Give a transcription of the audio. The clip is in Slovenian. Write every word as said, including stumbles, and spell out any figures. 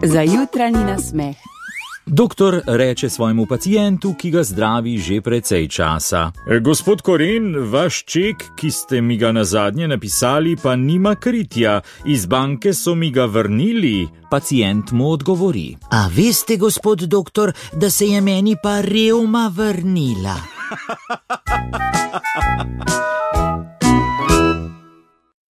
Za jutranji nasmeh. Doktor reče svojemu pacientu, ki ga zdravi že precej časa. Gospod Koren, vaš ček, ki ste mi ga nazadnje napisali, pa nima kritja. Iz banke so mi ga vrnili. Pacient mu odgovori. A veste, gospod doktor, da se je meni pa revma vrnila.